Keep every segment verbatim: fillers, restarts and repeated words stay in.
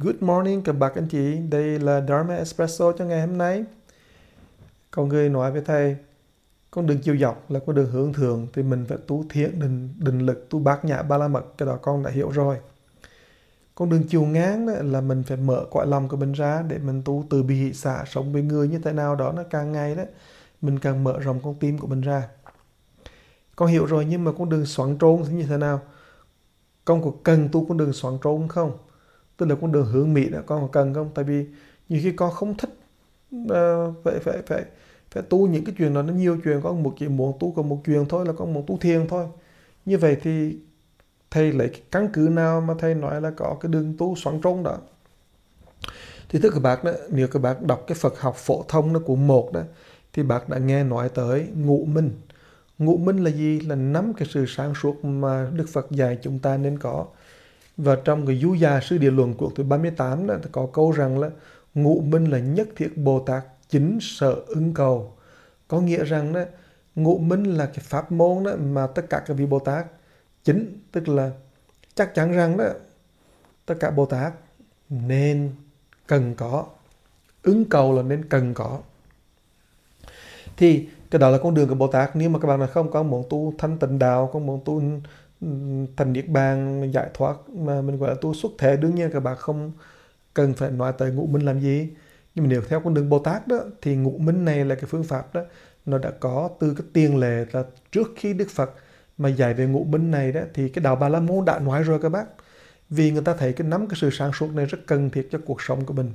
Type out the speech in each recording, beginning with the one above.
Good morning các bác anh chị, đây là Dharma Espresso cho ngày hôm nay. Có người nói với thầy, con đường chiều dọc là con đường hướng thượng thì mình phải tu thiện, định, định lực, tu bát nhã ba la mật, cái đó con đã hiểu rồi. Con đường chiều ngang đó là mình phải mở cõi lòng của mình ra để mình tu từ bi hỷ xả, sống với người như thế nào đó, nó càng ngày đó mình càng mở rộng con tim của mình ra. Con hiểu rồi, nhưng mà con đường xoắn trôn thì như thế nào? Con có cần tu con đường xoắn trôn không? Tức là con đường hướng Mỹ đó, con có cần không? Tại vì nhiều khi con không thích uh, phải, phải, phải, phải tu những cái chuyện đó, nó nhiều chuyện. Con một chỉ muốn tu còn một chuyện thôi, là con muốn tu thiền thôi. Như vậy thì thầy lấy cái căn cứ nào mà thầy nói là có cái đường tu xoắn trôn đó? Thì thưa các bác đó, nếu các bác đọc cái Phật học phổ thông đó của một đó, thì bác đã nghe nói tới ngũ minh. Ngũ minh là gì? Là năm cái sự sáng suốt mà Đức Phật dạy chúng ta nên có. Và trong cái Du Già Sư Địa Luận của thứ ba mươi tám đó, có câu rằng là ngũ minh là nhất thiết Bồ Tát chính sở ứng cầu. Có nghĩa rằng đó, ngũ minh là cái pháp môn đó mà tất cả các vị Bồ Tát chính, tức là chắc chắn rằng đó tất cả Bồ Tát nên cần có. Ứng cầu là nên cần có. Thì cái đó là con đường của Bồ Tát. Nếu mà các bạn là không có muốn tu thanh tịnh đạo, không muốn tu thành niết bàn giải thoát mà mình gọi là tu xuất thể, đương nhiên các bạn không cần phải nói tới ngũ minh làm gì. Nhưng mà nếu theo con đường Bồ Tát đó thì ngũ minh này là cái phương pháp đó, nó đã có từ cái tiền lệ là trước khi Đức Phật mà dạy về ngũ minh này đó, thì cái đạo Bà La Môn đã nói rồi các bác. Vì người ta thấy cái nắm cái sự sáng suốt này rất cần thiết cho cuộc sống của mình.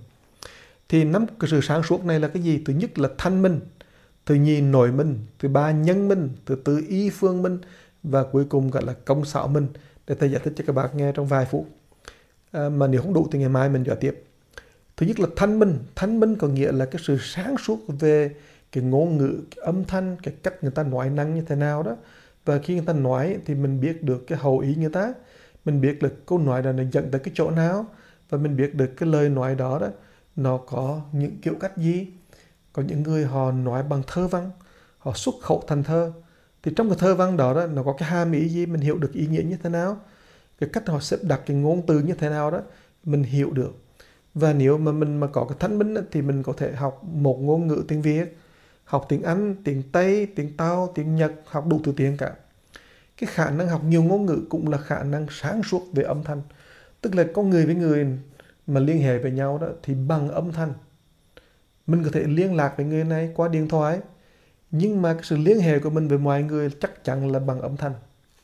Thì nắm cái sự sáng suốt này là cái gì? Thứ nhất là thanh minh, thứ nhì nội minh, thứ ba nhân minh, thứ tư y phương minh, và cuối cùng gọi là công xảo minh. Để thầy giải thích cho các bạn nghe trong vài phút. À, mà nếu không đủ thì ngày mai mình giải tiếp. Thứ nhất là thanh minh. Thanh minh có nghĩa là cái sự sáng suốt về cái ngôn ngữ, cái âm thanh, cái cách người ta nói năng như thế nào đó. Và khi người ta nói thì mình biết được cái hậu ý người ta, mình biết được câu nói đó nó dẫn tới cái chỗ nào, và mình biết được cái lời nói đó đó nó có những kiểu cách gì. Có những người họ nói bằng thơ văn, họ xuất khẩu thành thơ, thì trong cái thơ văn đó, đó nó có cái hàm ý gì, mình hiểu được ý nghĩa như thế nào, cái cách họ xếp đặt cái ngôn từ như thế nào đó mình hiểu được. Và nếu mà mình mà có cái thanh minh thì mình có thể học một ngôn ngữ tiếng Việt, học tiếng Anh, tiếng Tây, tiếng Tàu, tiếng Nhật, học đủ thứ tiếng cả. Cái khả năng học nhiều ngôn ngữ cũng là khả năng sáng suốt về âm thanh. Tức là con người với người mà liên hệ với nhau đó thì bằng âm thanh. Mình có thể liên lạc với người này qua điện thoại, nhưng mà cái sự liên hệ của mình với mọi người chắc chắn là bằng âm thanh.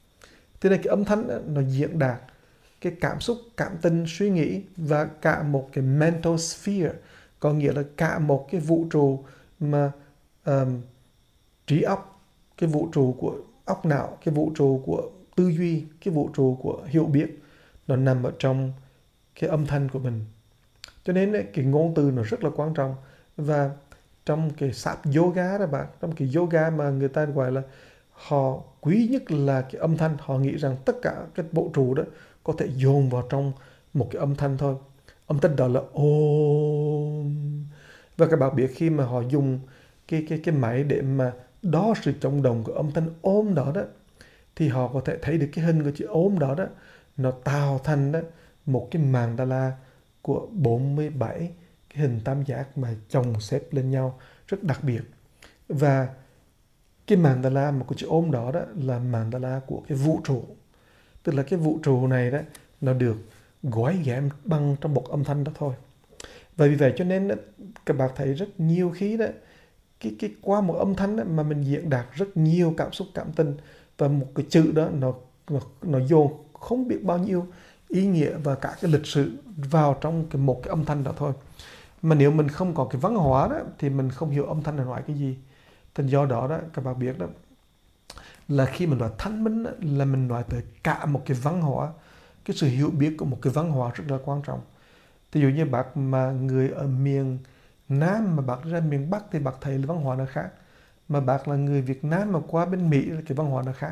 Thế nên cái âm thanh đó, nó diễn đạt cái cảm xúc, cảm tình, suy nghĩ và cả một cái mental sphere, có nghĩa là cả một cái vũ trụ mà um, trí óc, cái vũ trụ của óc não, cái vũ trụ của tư duy, cái vũ trụ của hiểu biết, nó nằm ở trong cái âm thanh của mình. Cho nên ấy, cái ngôn từ nó rất là quan trọng. Và trong cái sáp yoga đó bạn, trong cái yoga mà người ta gọi là họ quý nhất là cái âm thanh. Họ nghĩ rằng tất cả cái vũ trụ đó có thể dồn vào trong một cái âm thanh thôi. Âm thanh đó là Om. Và các bạn biết khi mà họ dùng cái, cái, cái máy để mà đo sự chấn động của âm thanh Om đó đó, thì họ có thể thấy được cái hình của chữ Om đó đó, nó tạo thành đó một cái mandala của bốn mươi bảy cái hình tam giác mà chồng xếp lên nhau rất đặc biệt. Và cái mandala mà của chữ Om đó, đó là mandala của cái vũ trụ. Tức là cái vũ trụ này đó nó được gói ghém bằng trong một âm thanh đó thôi. Và vì vậy cho nên đó, các bạn thấy rất nhiều khi đó cái, cái qua một âm thanh đó mà mình diễn đạt rất nhiều cảm xúc, cảm tình, và một cái chữ đó nó, nó, nó dồn không biết bao nhiêu ý nghĩa và cả cái lịch sử vào trong cái, một cái âm thanh đó thôi. Mà nếu mình không có cái văn hóa đó thì mình không hiểu âm thanh là nói cái gì. Thành do đó đó các bạn biết đó là khi mình nói thanh minh đó, là mình nói tới cả một cái văn hóa, cái sự hiểu biết của một cái văn hóa rất là quan trọng. Ví dụ như bác mà người ở miền Nam mà bác ra miền Bắc thì bác thấy là văn hóa nó khác. Mà bác là người Việt Nam mà qua bên Mỹ là cái văn hóa nó khác.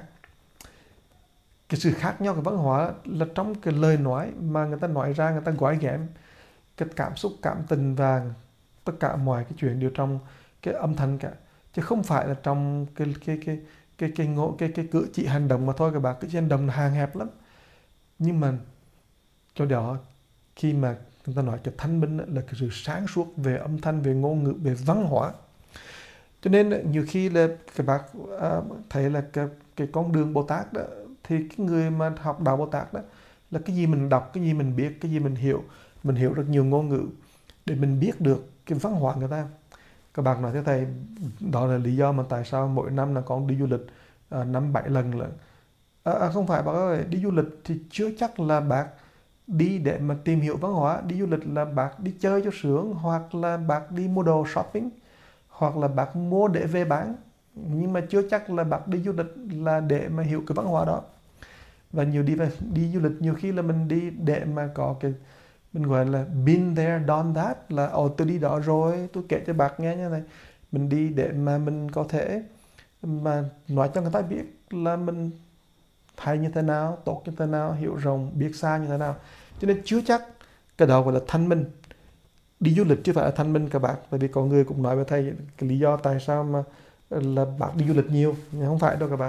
Cái sự khác nhau cái văn hóa là trong cái lời nói mà người ta nói ra, người ta gói ghém cái cảm xúc, cảm tình và tất cả mọi cái chuyện đều trong cái âm thanh cả, chứ không phải là trong cái cái cái cái cái ngộ cái cái cử chỉ hành động mà thôi. Các bạn cử chỉ hành động là hàng hẹp lắm. Nhưng mà cho đó khi mà Người ta nói cái thanh minh là cái sự sáng suốt về âm thanh, về ngôn ngữ, về văn hóa. Cho nên nhiều khi là các bạn à, thấy là cái, cái con đường Bồ Tát đó, thì cái người mà học đạo Bồ Tát đó là cái gì mình đọc, cái gì mình biết, cái gì mình hiểu. Mình hiểu rất nhiều ngôn ngữ để mình biết được cái văn hóa người ta. Các bạn nói thế thầy, đó là lý do mà tại sao mỗi năm là con đi du lịch à, năm bảy lần là à, à, không phải bác ơi, đi du lịch thì chưa chắc là bác đi để mà tìm hiểu văn hóa. Đi du lịch là bác đi chơi cho sướng, hoặc là bác đi mua đồ shopping, hoặc là bác mua để về bán, nhưng mà chưa chắc là bác đi du lịch là để mà hiểu cái văn hóa đó. Và nhiều đi đi du lịch nhiều khi là mình đi để mà có cái mình gọi là been there done that, là ồ tôi đi đó rồi, tôi kể cho bác nghe như này. Mình đi để mà mình có thể mà nói cho người ta biết là mình hay như thế nào, tốt như thế nào, hiểu rộng, biết xa như thế nào. Cho nên chưa chắc cái đó gọi là thanh minh. Đi du lịch chứ phải là thanh minh các bạn. Tại vì có người cũng nói với thầy cái lý do tại sao mà là bạn đi du lịch nhiều, nhưng không phải đâu các bạn.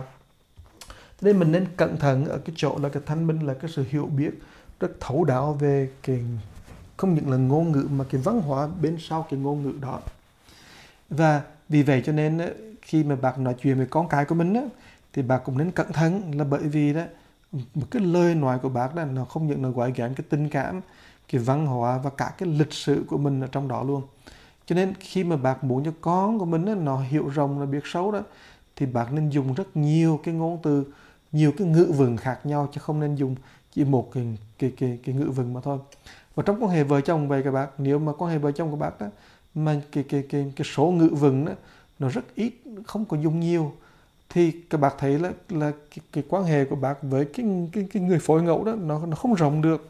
Cho nên mình nên cẩn thận ở cái chỗ là cái thanh minh là cái sự hiểu biết rất thấu đáo về cái không những là ngôn ngữ mà cái văn hóa bên sau cái ngôn ngữ đó. Và vì vậy cho nên khi mà bạn nói chuyện với con cái của mình thì bạn cũng nên cẩn thận, là bởi vì đó một cái lời nói của bác đó nó không những là gói ghém cái tình cảm, cái văn hóa và cả cái lịch sử của mình ở trong đó luôn. Cho nên khi mà bác muốn cho con của mình đó, nó hiểu rộng, nó biết sâu đó, thì bác nên dùng rất nhiều cái ngôn từ, nhiều cái ngữ vựng khác nhau, chứ không nên dùng chỉ một cái cái cái, cái ngữ vựng mà thôi. Và trong quan hệ vợ chồng vậy các bác, nếu mà quan hệ vợ chồng của bác đó mà cái cái cái cái số ngữ vựng đó nó rất ít, không có dùng nhiều, thì các bác thấy là là cái, cái quan hệ của bác với cái cái cái người phối ngẫu đó nó nó không rộng được.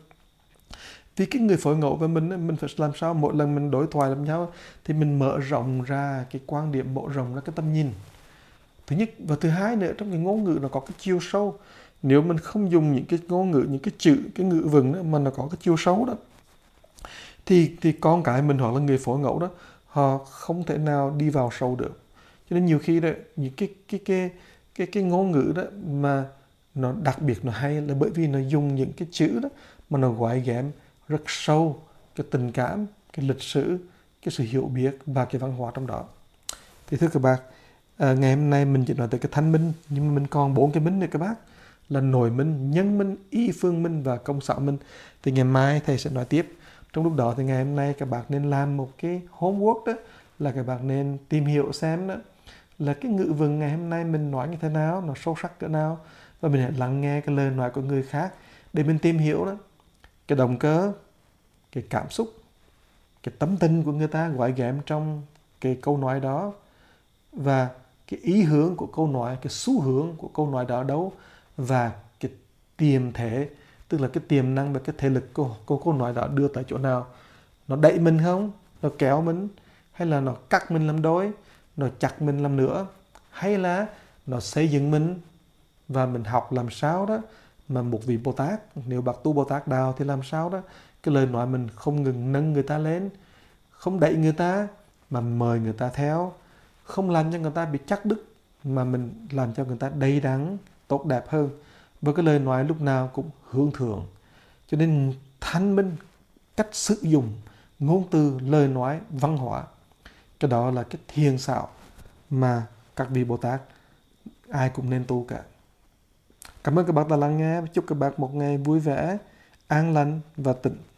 Vì cái người phối ngẫu với mình mình phải làm sao mỗi lần mình đối thoại với nhau thì mình mở rộng ra cái quan điểm, mở rộng ra cái tầm nhìn. Thứ nhất, và thứ hai nữa, trong cái ngôn ngữ nó có cái chiều sâu. Nếu mình không dùng những cái ngôn ngữ, những cái chữ, cái ngữ vựng đó mà nó có cái chiều sâu đó, thì thì con cái mình hoặc là người phối ngẫu đó họ không thể nào đi vào sâu được. Cho nên nhiều khi đó những cái cái cái cái cái ngôn ngữ đó mà nó đặc biệt, nó hay là bởi vì nó dùng những cái chữ đó mà nó gói ghém rất sâu cái tình cảm, cái lịch sử, cái sự hiểu biết và cái văn hóa trong đó. Thì thưa các bác, à, ngày hôm nay mình chỉ nói tới cái thanh minh, nhưng mà mình còn bốn cái minh nữa các bác, là nội minh, nhân minh, y phương minh và công xảo minh. Thì ngày mai thầy sẽ nói tiếp. Trong lúc đó thì ngày hôm nay các bạn nên làm một cái homework đó, là các bạn nên tìm hiểu xem đó là cái ngữ vựng ngày hôm nay mình nói như thế nào, nó sâu sắc cỡ nào, và mình hãy lắng nghe cái lời nói của người khác để mình tìm hiểu đó cái động cơ, cái cảm xúc, cái tâm tình của người ta gói ghém trong cái câu nói đó, và cái ý hướng của câu nói, cái xu hướng của câu nói đó đâu, và cái tiềm thể, tức là cái tiềm năng và cái thể lực của, của câu nói đó đưa tới chỗ nào. Nó đẩy mình không? Nó kéo mình? Hay là nó cắt mình làm đôi? Nó chặt mình làm nữa? Hay là nó xây dựng mình? Và mình học làm sao đó mà một vị Bồ Tát, nếu bậc tu Bồ Tát đạo thì làm sao đó cái lời nói mình không ngừng nâng người ta lên, không đẩy người ta mà mời người ta theo, không làm cho người ta bị chắc đứt mà mình làm cho người ta đầy đặn, tốt đẹp hơn. Và cái lời nói lúc nào cũng hướng thượng. Cho nên thanh minh cách sử dụng ngôn từ, lời nói, văn hóa, cái đó là cái thiền xảo mà các vị Bồ Tát ai cũng nên tu cả. Cảm ơn các bạn đã lắng nghe. Chúc các bạn một ngày vui vẻ, an lành và tịnh.